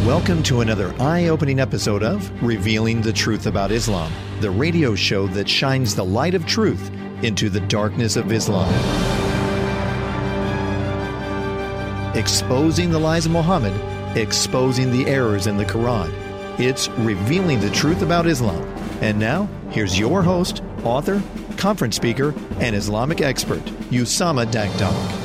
Welcome to another eye-opening episode of Revealing the Truth About Islam, the radio show that shines the light of truth into the darkness of Islam. Exposing the lies of Muhammad, exposing the errors in the Quran. It's Revealing the Truth About Islam. And now, here's your host, author, conference speaker, and Islamic expert, Usama Dakdok.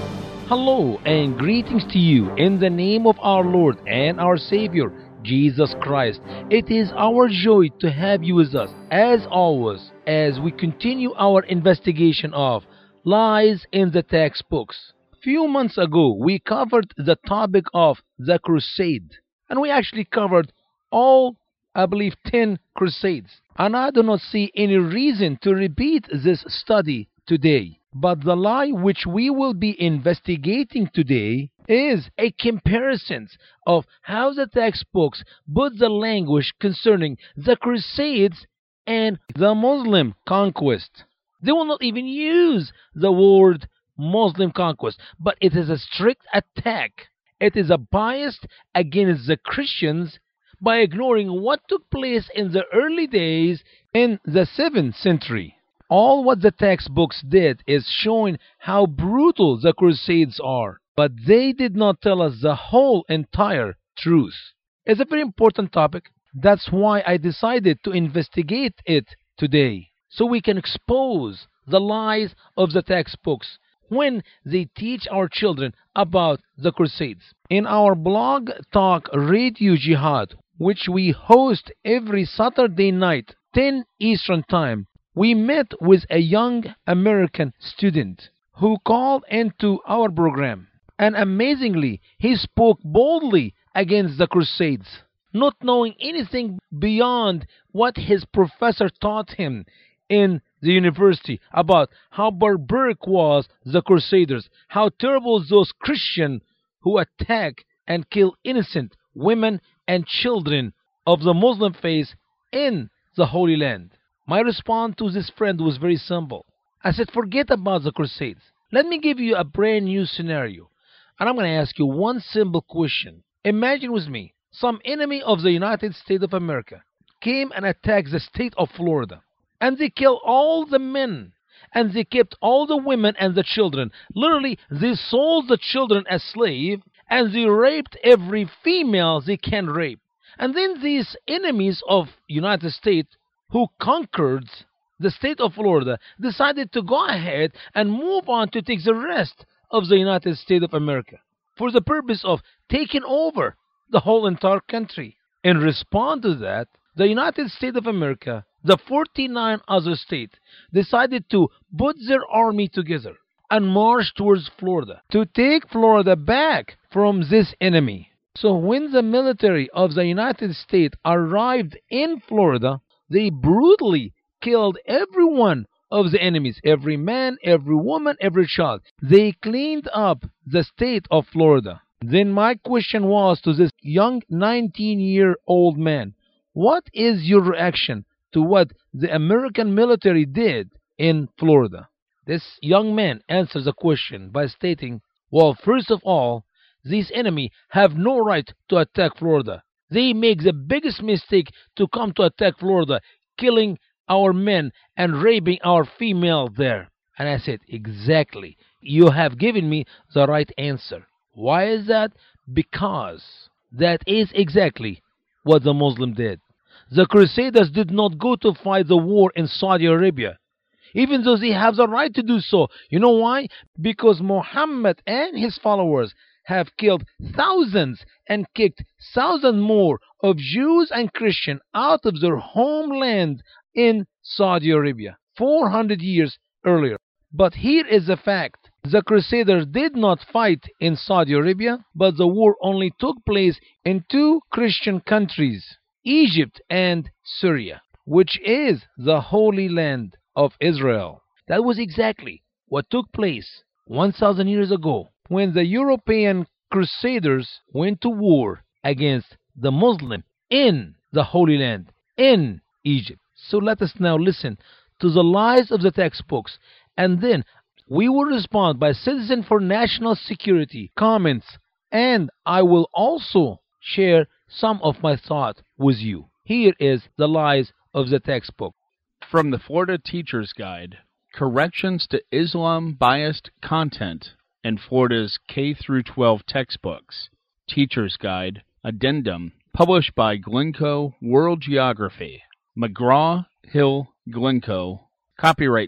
Hello and greetings to you in the name of our Lord and our Savior, Jesus Christ. It is our joy to have you with us, as always, as we continue our investigation of lies in the textbooks. A few months ago, we covered the topic of the crusade, and we actually covered all, I believe, 10 crusades. And I do not see any reason to repeat this study today. But the lie which we will be investigating today is a comparison of how the textbooks put the language concerning the Crusades and the Muslim conquest. They will not even use the word Muslim conquest, but it is a strict attack. It is a bias against the Christians by ignoring what took place in the early days in the 7th century. All what the textbooks did is showing how brutal the Crusades are, but they did not tell us the whole entire truth. It's a very important topic. That's why I decided to investigate it today, so we can expose the lies of the textbooks when they teach our children about the Crusades. In our blog talk Radio Jihad, which we host every Saturday night, 10 Eastern Time, we met with a young American student who called into our program. And amazingly, he spoke boldly against the Crusades, not knowing anything beyond what his professor taught him in the university about how barbaric was the Crusaders, how terrible those Christians who attack and kill innocent women and children of the Muslim faith in the Holy Land. My response to this friend was very simple. I said, forget about the Crusades. Let me give you a brand new scenario. And I'm going to ask you one simple question. Imagine with me, some enemy of the United States of America came and attacked the state of Florida. And they killed all the men. And they kept all the women and the children. Literally, they sold the children as slaves. And they raped every female they can rape. And then these enemies of United States who conquered the state of Florida decided to go ahead and move on to take the rest of the United States of America for the purpose of taking over the whole entire country. In response to that, the United States of America, the 49 other states, decided to put their army together and march towards Florida to take Florida back from this enemy. So when the military of the United States arrived in Florida, they brutally killed every one of the enemies, every man, every woman, every child. They cleaned up the state of Florida. Then my question was to this young 19-year-old man, what is your reaction to what the American military did in Florida? This young man answers the question by stating, well, first of all, these enemies have no right to attack Florida. They make the biggest mistake to come to attack Florida, killing our men and raping our female there. And I said, exactly. You have given me the right answer. Why is that? Because that is exactly what the Muslim did. The Crusaders did not go to fight the war in Saudi Arabia, even though they have the right to do so. You know why? Because Muhammad and his followers have killed thousands and kicked thousands more of Jews and Christians out of their homeland in Saudi Arabia 400 years earlier. But here is the fact. The Crusaders did not fight in Saudi Arabia, but the war only took place in 2 Christian countries, Egypt and Syria, which is the Holy Land of Israel. That was exactly what took place 1,000 years ago when the European Crusaders went to war against the Muslim in the Holy Land, in Egypt. So let us now listen to the lies of the textbooks, and then we will respond by Citizen for National Security comments, and I will also share some of my thought with you. Here is the lies of the textbook. From the Florida Teacher's Guide, Corrections to Islam-Biased Content in Florida's K-12 Textbooks, Teacher's Guide, Addendum, published by Glencoe World Geography, McGraw-Hill Glencoe, copyright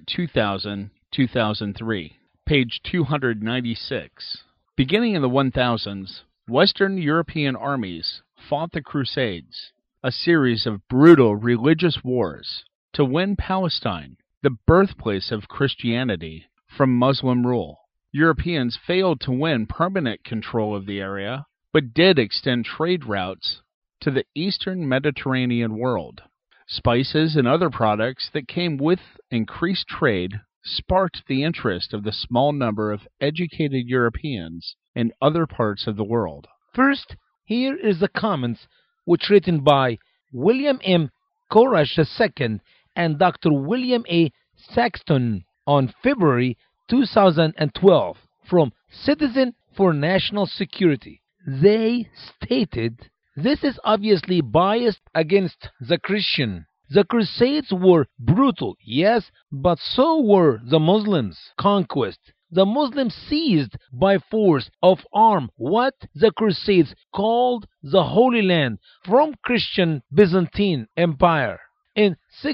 2000-2003, page 296. Beginning in the 1000s, Western European armies fought the Crusades, a series of brutal religious wars to win Palestine, the birthplace of Christianity, from Muslim rule. Europeans failed to win permanent control of the area, but did extend trade routes to the eastern Mediterranean world. Spices and other products that came with increased trade sparked the interest of the small number of educated Europeans in other parts of the world. First, here is the comments which written by William M. Koresh II and Dr. William A. Saxton on February 2012 from Citizen for National Security. They stated, "This is obviously biased against the Christian. The Crusades were brutal, yes, but so were the Muslims' conquest. The Muslims seized by force of arm what the Crusades called the Holy Land from Christian Byzantine Empire. In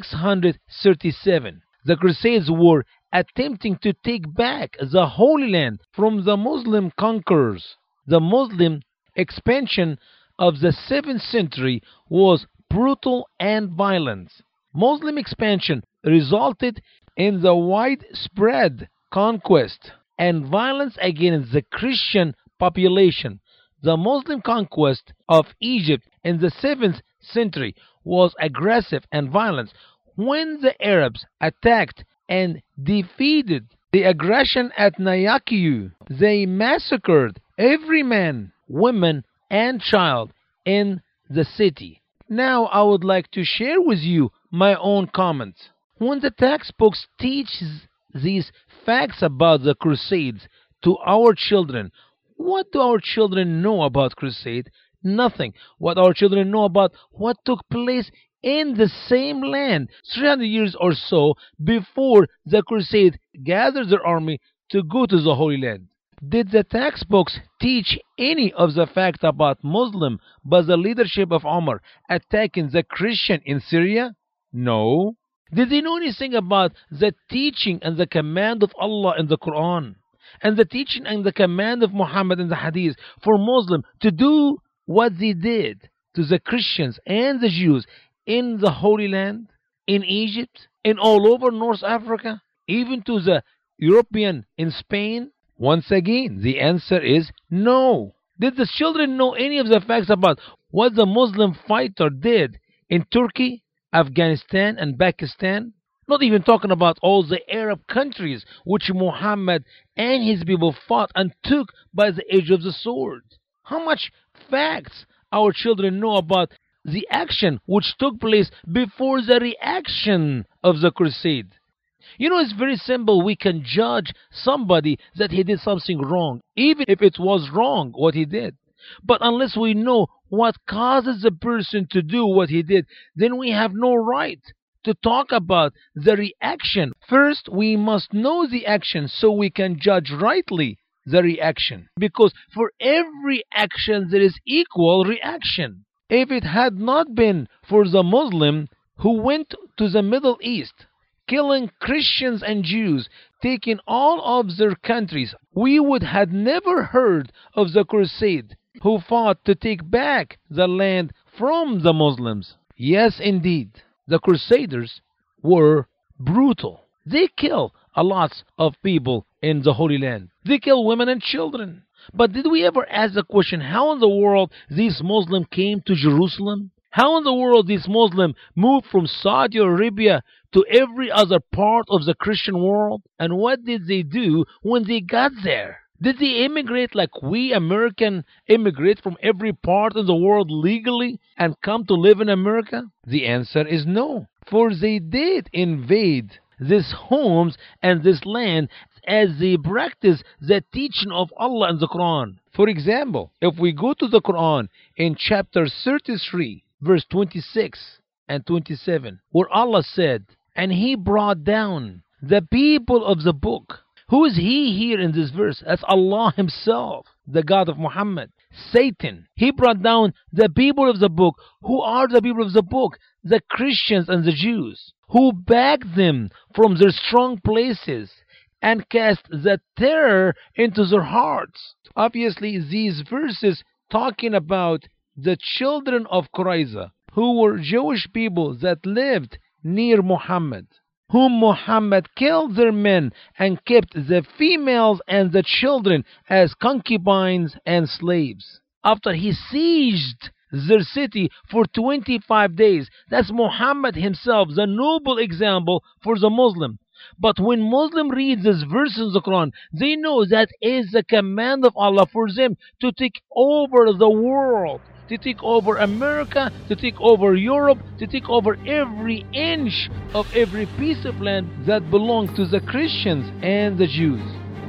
637, the Crusades were attempting to take back the Holy Land from the Muslim conquerors. The Muslim expansion of the 7th century was brutal and violent. Muslim expansion resulted in the widespread conquest and violence against the Christian population. The Muslim conquest of Egypt in the 7th century was aggressive and violent. When the Arabs attacked and defeated the aggression at Nayakiyu, they massacred every man, woman, and child in the city. Now I would like to share with you my own comments. When the textbooks teach these facts about the Crusades to our children, what do our children know about Crusade? Nothing. What our children know about what took place in the same land 300 years or so before the Crusade gathered their army to go to the Holy Land. Did the textbooks teach any of the facts about Muslim by the leadership of Umar attacking the Christian in Syria? No. Did they know anything about the teaching and the command of Allah in the Quran, and the teaching and the command of Muhammad in the Hadith for Muslims to do what they did to the Christians and the Jews in the Holy Land, in Egypt, and all over North Africa, even to the European in Spain? Once again, the answer is no. Did the children know any of the facts about what the Muslim fighter did in Turkey, Afghanistan, and Pakistan? Not even talking about all the Arab countries which Muhammad and his people fought and took by the edge of the sword. How much facts our children know about the action which took place before the reaction of the crusade? You know, it's very simple. We can judge somebody that he did something wrong, even if it was wrong what he did. But unless we know what causes the person to do what he did, then we have no right to talk about the reaction. First, we must know the action so we can judge rightly the reaction. Because for every action there is equal reaction. If it had not been for the Muslim who went to the Middle East, killing Christians and Jews, taking all of their countries, we would have never heard of the crusade who fought to take back the land from the Muslims. Yes, indeed, the Crusaders were brutal. They killed a lot of people in the Holy Land. They killed women and children. But did we ever ask the question, how in the world these Muslims came to Jerusalem? How in the world these Muslims moved from Saudi Arabia to every other part of the Christian world? And what did they do when they got there? Did they immigrate like we Americans immigrate from every part of the world legally and come to live in America? The answer is no. For they did invade these homes and this land as they practice the teaching of Allah in the Quran. For example, if we go to the Quran in chapter 33, verse 26 and 27, where Allah said, "And He brought down the people of the book." Who is He here in this verse? That's Allah Himself, the God of Muhammad. Satan. He brought down the people of the book. Who are the people of the book? The Christians and the Jews, who backed them from their strong places and cast the terror into their hearts. Obviously, these verses talking about the children of Qurayza, who were Jewish people that lived near Muhammad, whom Muhammad killed their men and kept the females and the children as concubines and slaves. After he sieged their city for 25 days, that's Muhammad himself, the noble example for the Muslim. But when Muslim reads this verse in the Quran, they know that is the command of Allah for them to take over the world, to take over America, to take over Europe, to take over every inch of every piece of land that belonged to the Christians and the Jews.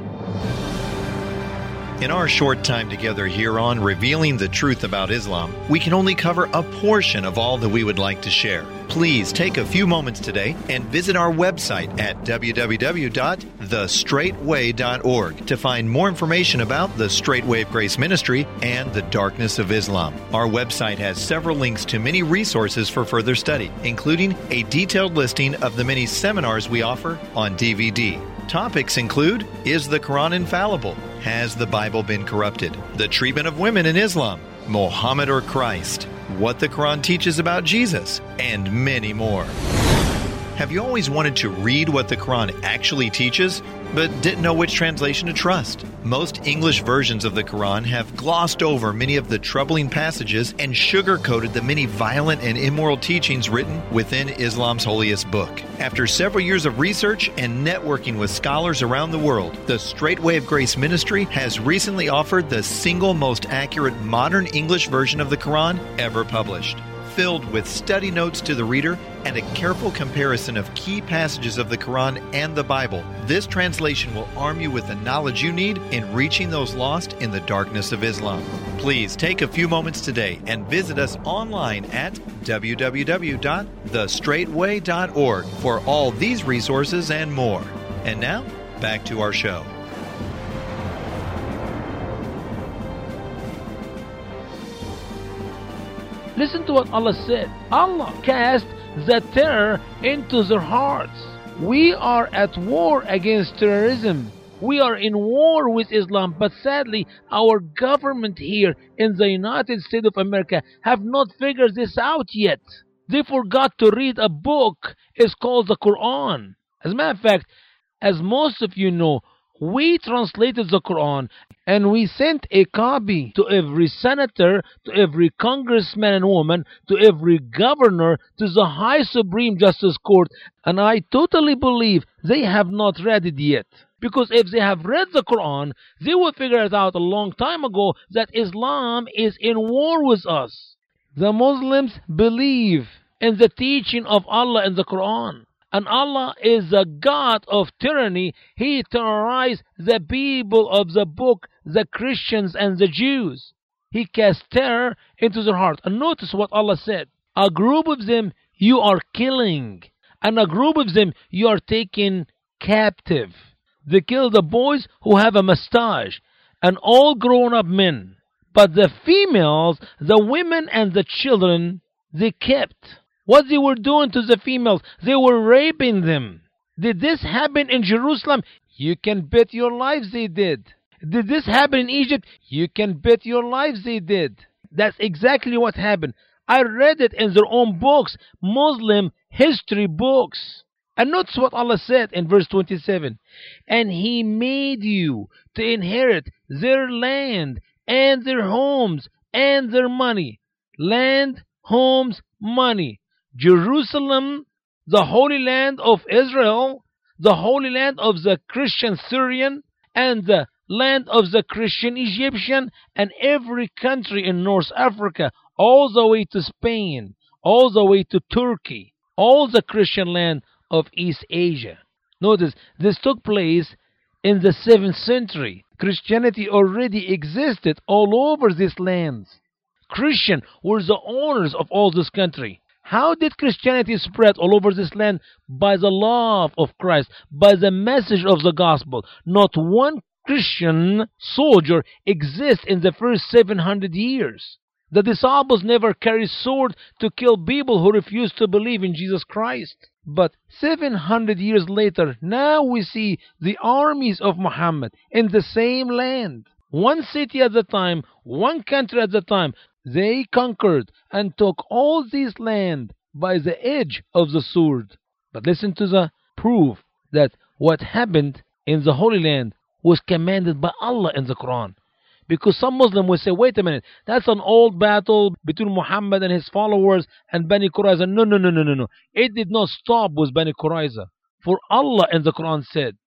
In our short time together here on Revealing the Truth About Islam, we can only cover a portion of all that we would like to share. Please take a few moments today and visit our website at www.thestraightway.org to find more information about the Straight Way of Grace Ministry and the Darkness of Islam. Our website has several links to many resources for further study, including a detailed listing of the many seminars we offer on DVD. Topics include: Is the Quran infallible? Has the Bible been corrupted? The treatment of women in Islam, Muhammad or Christ, what the Quran teaches about Jesus, and many more. Have you always wanted to read what the Quran actually teaches, but didn't know which translation to trust? Most English versions of the Quran have glossed over many of the troubling passages and sugar-coated the many violent and immoral teachings written within Islam's holiest book. After several years of research and networking with scholars around the world, the Straight Way of Grace Ministry has recently offered the single most accurate modern English version of the Quran ever published. Filled with study notes to the reader and a careful comparison of key passages of the Quran and the Bible, this translation will arm you with the knowledge you need in reaching those lost in the darkness of Islam. Please take a few moments today and visit us online at www.thestraightway.org for all these resources and more. And now, back to our show. Listen to what Allah said. Allah cast the terror into their hearts. We are at war against terrorism. We are in war with Islam, but sadly, our government here in the United States of America have not figured this out yet. They forgot to read a book. It's called the Quran. As a matter of fact, as most of you know, we translated the Quran and we sent a copy to every senator, to every congressman and woman, to every governor, to the High Supreme Justice Court, and I totally believe they have not read it yet. Because if they have read the Quran, they would figure it out a long time ago that Islam is in war with us. The Muslims believe in the teaching of Allah in the Quran. And Allah is the God of tyranny. He terrorized the people of the book, the Christians and the Jews. He cast terror into their heart. And notice what Allah said. A group of them you are killing, and a group of them you are taking captive. They kill the boys who have a mustache and all grown-up men. But the females, the women and the children, they kept. What they were doing to the females, they were raping them. Did this happen in Jerusalem? You can bet your lives they did. Did this happen in Egypt? You can bet your lives they did. That's exactly what happened. I read it in their own books, Muslim history books. And notice what Allah said in verse 27. And He made you to inherit their land and their homes and their money. Land, homes, money. Jerusalem, the Holy Land of Israel, the Holy Land of the Christian Syrian, and the land of the Christian Egyptian, and every country in North Africa, all the way to Spain, all the way to Turkey, all the Christian land of East Asia. Notice, this took place in the 7th century. Christianity already existed all over these lands. Christians were the owners of all this country. How did Christianity spread all over this land? By the love of Christ, by the message of the gospel. Not one Christian soldier exists in the first 700 years. The disciples never carried sword to kill people who refused to believe in Jesus Christ. But 700 years later, now we see the armies of Muhammad in the same land. One city at a time, one country at a time. They conquered and took all this land by the edge of the sword. But listen to the proof that what happened in the Holy Land was commanded by Allah in the Quran. Because some Muslims will say, wait a minute, that's an old battle between Muhammad and his followers and Bani Qurayza. No. It did not stop with Bani Qurayza. For Allah in the Quran said,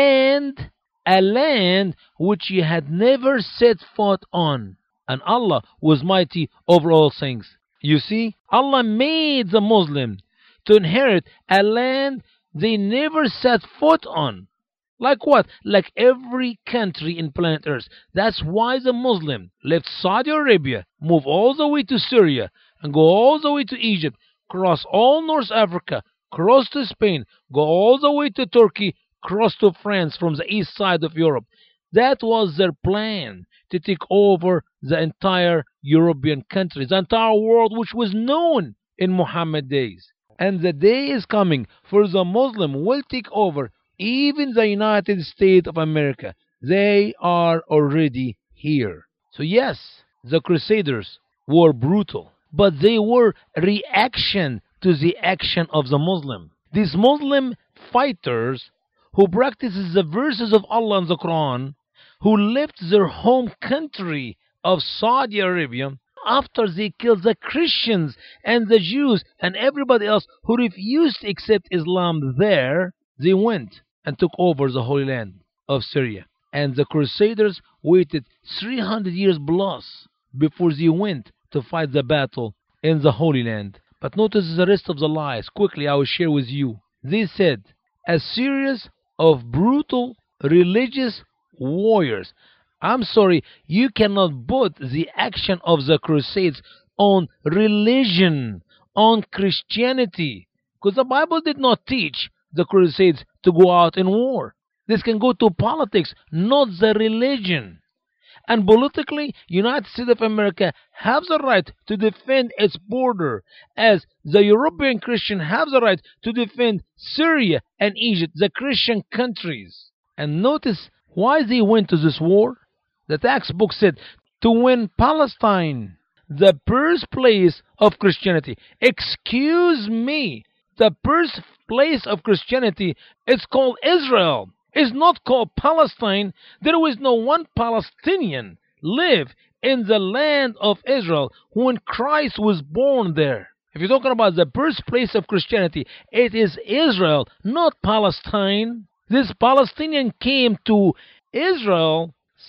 and a land which ye had never set foot on. And Allah was mighty over all things. You see, Allah made the Muslim to inherit a land they never set foot on. Like what? Like every country in planet Earth. That's why the Muslim left Saudi Arabia, move all the way to Syria, and go all the way to Egypt, cross all North Africa, cross to Spain, go all the way to Turkey, cross to France from the east side of Europe. That was their plan, to take over the entire European countries, the entire world which was known in Muhammad days. And the day is coming for the Muslim will take over even the United States of America. They are already here. So yes, the Crusaders were brutal, but they were reaction to the action of the Muslim. These Muslim fighters who practices the verses of Allah in the Quran, who left their home country of Saudi Arabia after they killed the Christians and the Jews and everybody else who refused to accept Islam there, they went and took over the Holy Land of Syria. And the Crusaders waited 300 years plus before they went to fight the battle in the Holy Land. But notice the rest of the lies. Quickly, I will share with you. They said, a series of brutal religious warriors. I'm sorry, you cannot put the action of the Crusades on religion, on Christianity, because the Bible did not teach the Crusades to go out in war. This can go to politics, not the religion. And politically, United States of America have the right to defend its border, as the European Christians have the right to defend Syria and Egypt, the Christian countries. And notice why they went to this war. The textbook said, to win Palestine, the birthplace of Christianity. Excuse me, the birthplace of Christianity is called Israel. It's not called Palestine. There was no one Palestinian live in the land of Israel when Christ was born there. If you're talking about the birthplace of Christianity, it is Israel, not Palestine. This Palestinian came to Israel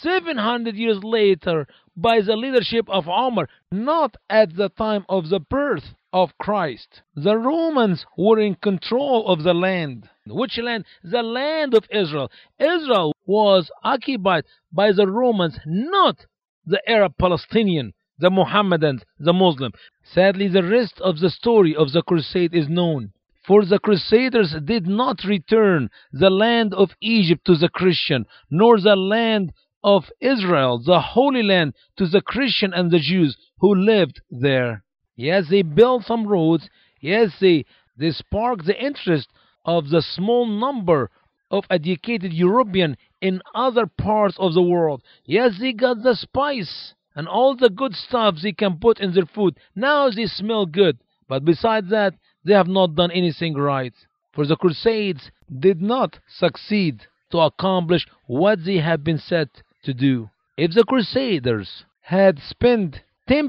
700 years later by the leadership of Omar, not at the time of the birth of Christ. The Romans were in control of the land. Which land? The land of Israel. Israel was occupied by the Romans, not the Arab Palestinian, the Mohammedans, the Muslim. Sadly, the rest of the story of the crusade is known. For the Crusaders did not return the land of Egypt to the Christian, nor the land of Israel, the Holy Land, to the Christian and the Jews who lived there. Yes, they built some roads. Yes, they sparked the interest of the small number of educated Europeans in other parts of the world. Yes, they got the spice and all the good stuff they can put in their food. Now they smell good. But besides that, they have not done anything right. For the Crusades did not succeed to accomplish what they have been set to do. If the Crusaders had spent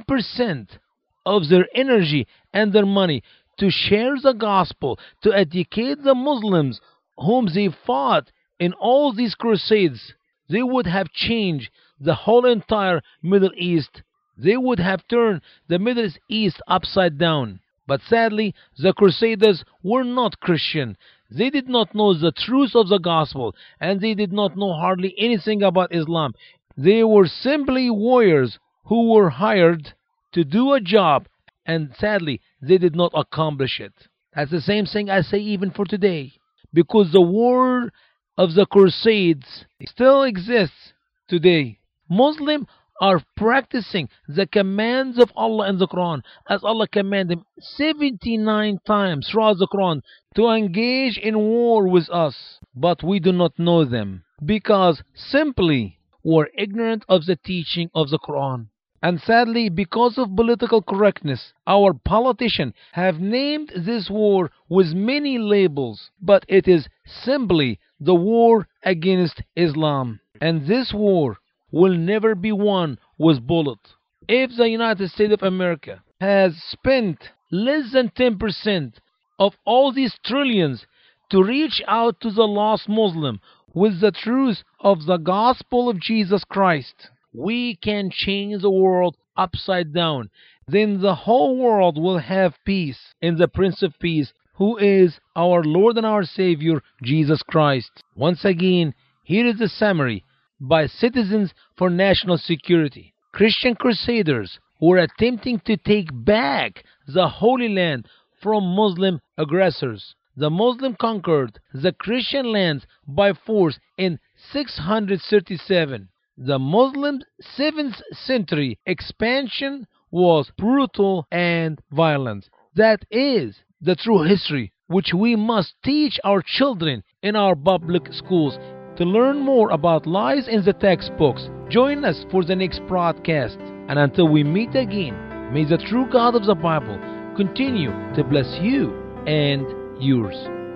10% of their energy and their money to share the gospel, to educate the Muslims whom they fought in all these crusades, they would have changed the whole entire Middle East. They would have turned the Middle East upside down. But sadly, the Crusaders were not Christian. They did not know the truth of the gospel, and they did not know hardly anything about Islam. They were simply warriors who were hired to do a job, and sadly, they did not accomplish it. That's the same thing I say even for today, because the war of the Crusades still exists today. Muslims are practicing the commands of Allah in the Quran, as Allah commanded them 79 times throughout the Quran to engage in war with us. But we do not know them, because simply we're ignorant of the teaching of the Quran. And sadly, because of political correctness, our politicians have named this war with many labels, but it is simply the war against Islam. And this war will never be won with bullets. If the United States of America has spent less than 10% of all these trillions to reach out to the lost Muslim with the truth of the gospel of Jesus Christ, we can change the world upside down. Then the whole world will have peace in the Prince of Peace, who is our Lord and our Savior, Jesus Christ. Once again, here is the summary by Citizens for National Security. Christian crusaders were attempting to take back the Holy Land from Muslim aggressors. The Muslim conquered the Christian lands by force in 637. The Muslim 7th century expansion was brutal and violent. That is the true history which we must teach our children in our public schools. To learn more about lies in the textbooks, join us for the next broadcast. And until we meet again, may the true God of the Bible continue to bless you and yours.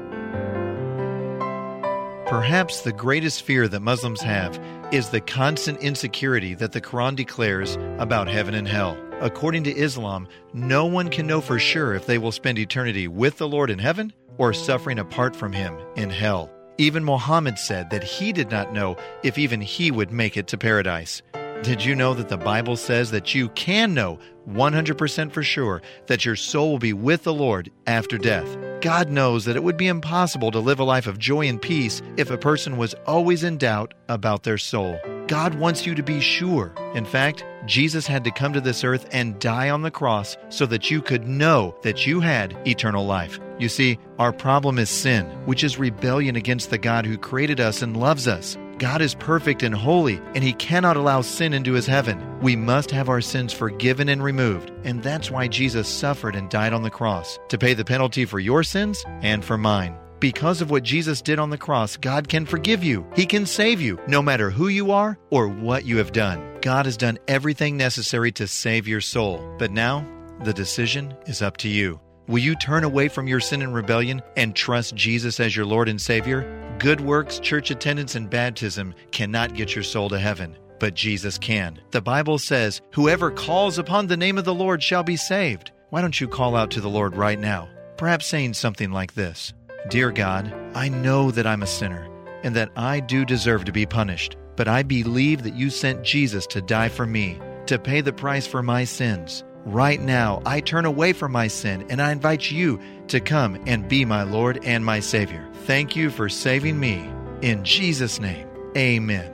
Perhaps the greatest fear that Muslims have is the constant insecurity that the Quran declares about heaven and hell. According to Islam, no one can know for sure if they will spend eternity with the Lord in heaven or suffering apart from Him in hell. Even Muhammad said that he did not know if even he would make it to paradise. Did you know that the Bible says that you can know 100% for sure that your soul will be with the Lord after death? God knows that it would be impossible to live a life of joy and peace if a person was always in doubt about their soul. God wants you to be sure. In fact, Jesus had to come to this earth and die on the cross so that you could know that you had eternal life. You see, our problem is sin, which is rebellion against the God who created us and loves us. God is perfect and holy, and He cannot allow sin into His heaven. We must have our sins forgiven and removed, and that's why Jesus suffered and died on the cross, to pay the penalty for your sins and for mine. Because of what Jesus did on the cross, God can forgive you. He can save you, no matter who you are or what you have done. God has done everything necessary to save your soul. But now, the decision is up to you. Will you turn away from your sin and rebellion and trust Jesus as your Lord and Savior? Good works, church attendance, and baptism cannot get your soul to heaven, but Jesus can. The Bible says, "Whoever calls upon the name of the Lord shall be saved." Why don't you call out to the Lord right now? Perhaps saying something like this: Dear God, I know that I'm a sinner and that I do deserve to be punished, but I believe that you sent Jesus to die for me, to pay the price for my sins. Right now, I turn away from my sin and I invite you to come and be my Lord and my Savior. Thank you for saving me. In Jesus' name, amen.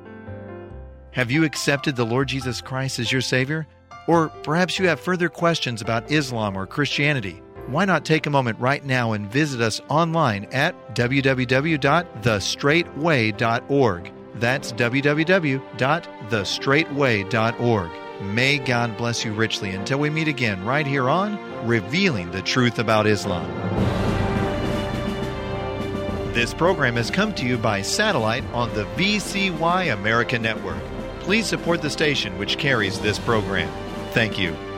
Have you accepted the Lord Jesus Christ as your Savior? Or perhaps you have further questions about Islam or Christianity. Why not take a moment right now and visit us online at www.thestraightway.org. That's www.thestraightway.org. May God bless you richly until we meet again right here on Revealing the Truth About Islam. This program has come to you by satellite on the VCY America Network. Please support the station which carries this program. Thank you.